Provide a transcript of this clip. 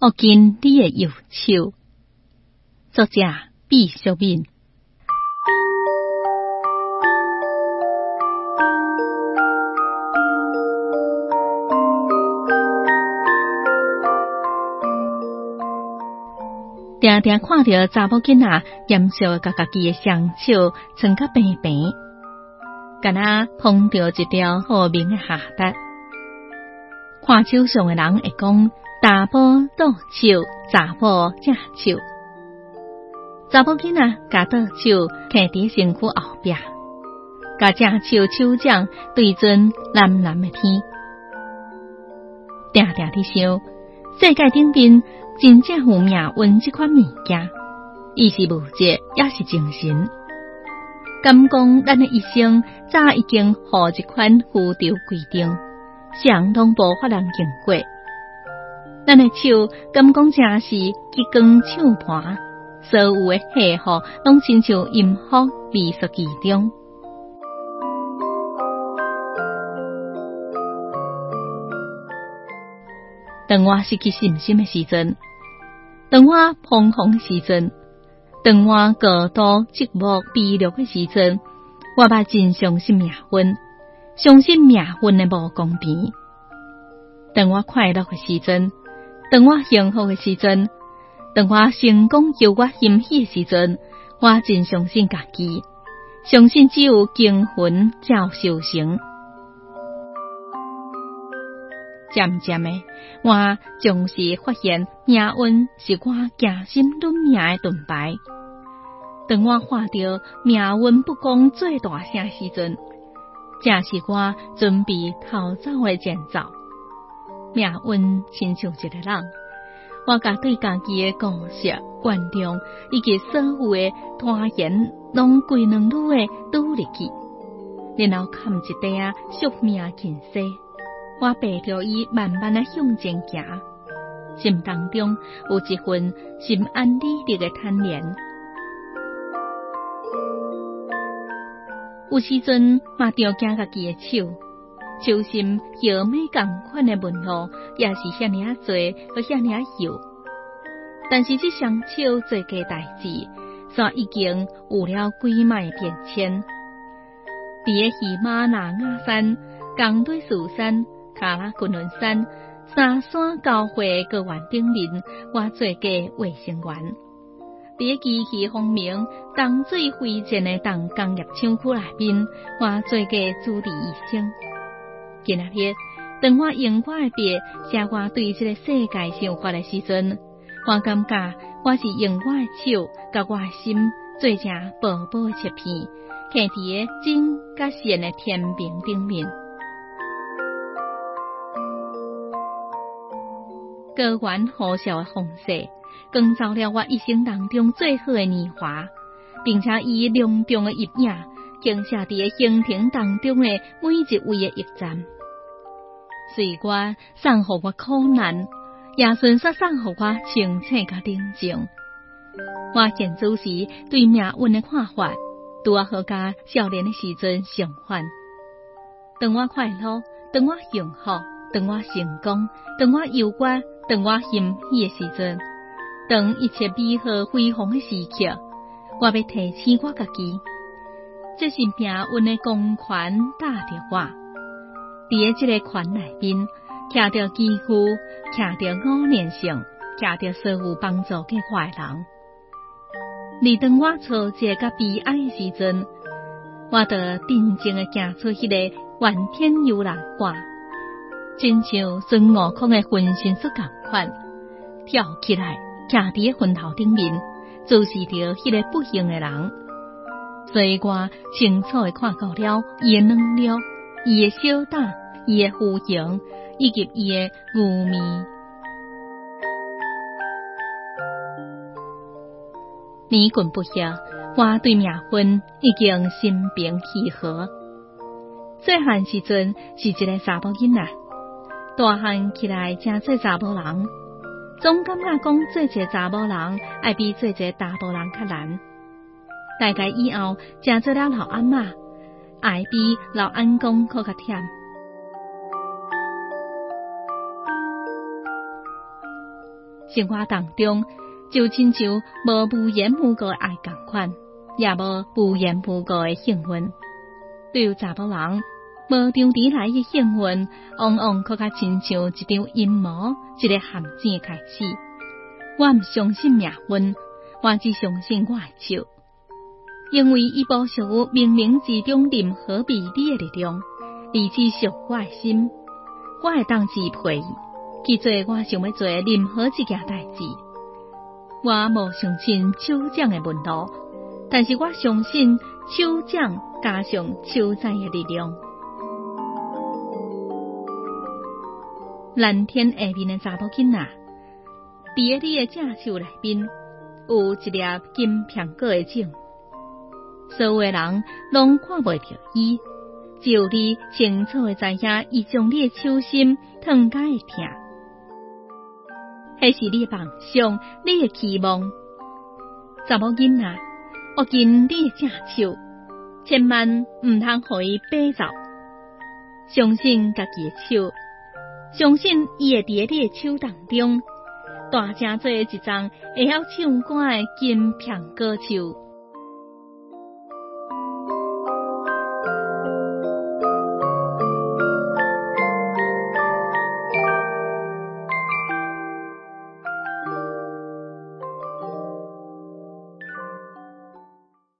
握紧你的右手。作者毕淑敏。定定看到查某囡仔严肃甲家己的双手撑甲平平，敢若碰到一条好明的下达。看手相的人会讲，查甫倒手，查甫正手。查某囡仔甲倒手徛伫身躯后壁，甲正手手掌对准蓝蓝的天。定定地想，世界顶边真正有命运这款物件，伊是物质也是精神。敢讲咱的一生早已经互这款宇宙规定，谁拢无法人经过。咱的手敢讲正是激光唱盘，所有的气候拢亲像音符微缩其中。当我失去信心的时阵，当我彷徨的时阵，当我孤独寂寞悲凉的时阵，我捌真相信命运，相信命运的无公平。当我快乐的时阵，当我幸福的时阵，当我成功由我欣喜的时阵，我真相信家己，相信只有经魂才有修行。渐渐的，我总是发现命运是我惊心论命的盾牌。当我看到命运不公最大声时阵，正是我准备逃走的前兆。命运亲像一个人，我甲对家己的故事、原谅以及所有的拖延，拢规两路的拄入去，然后砍一块啊宿命近世。我陪着伊慢慢的向前行，心当中有一份心安理得的坦然。有时阵嘛着惊家己的手心摇美同款的纹路，也是遐尔多，和遐尔摇。但是这双手做过代志，煞已经有了几迈变迁。伫个喜马拉雅山、江堆蜀山、卡拉昆仑山三山交汇高原顶面，我做过卫生员。伫个机器风鸣、淡水飞溅的重工业厂区内面，我做过主治医生。今仔日，当我用我的笔写我对这个世界想法的时阵，我感觉我是用我的手，甲我的心做成薄薄的切片，徛伫个真甲善的天平顶面。高原呼啸的风势，光照了我一生当中最好的年华，并且以浓重的叶影，倾泻伫个行程当中的每一位的驛站。随我送予我苦难，也顺续送予我清醒甲宁静。我现主时对命运的看法，拄啊好甲少年的时阵相反。当我快乐，当我幸福，当我成功，当我忧郁，当我欣喜的时阵，当一切美好辉煌的时刻，我要提醒我家己，这是命运的公权打着我。伫个这个圈内面，徛着几乎，徛着五年性，徛着所有帮助给我的人。而当我挫折甲悲哀的时阵，我就真正的行出迄个怨天尤人歌，真像孙悟空的分身术同款，跳起来，徛伫个坟头顶面，注视着迄个不幸的人。所以我清楚的看到了伊的软弱，伊的小胆，伊的虚荣，以及伊的愚昧。年近不暇，我对命运已经心平气和。细汉时阵是一个查某囡仔，大汉起来正做查某人，总感觉讲做一个查某人，爱比做一个查甫人较难。大概以后正做了老阿嬷，爱比老安公搁较忝。 生活当中就亲像无无缘无故的爱同款，也无无缘无故的幸运。对于查某人，无常而来的幸运，往往更较亲像一张阴谋，一个陷阱开始。我唔相信命运，我只相信我的手，因为伊无属于冥冥之中任何美丽的力量，而只属我的心。我会当支配去做我想要做的任何一件代志。我无相信手掌的纹路，但是我相信手掌加上手指的力量。蓝天下面的查某囡仔，伫你的正手内面有一粒金苹果的种，所有的人拢看袂到伊，只有你清楚的知影，伊将你的手心烫甲会疼。迄是你的梦想，你的期望。查某囡仔，握紧你的正手，千万唔通互伊掰走。相信家己的手，相信伊会伫你的手当中，大成做一张会晓唱歌的金苹果手。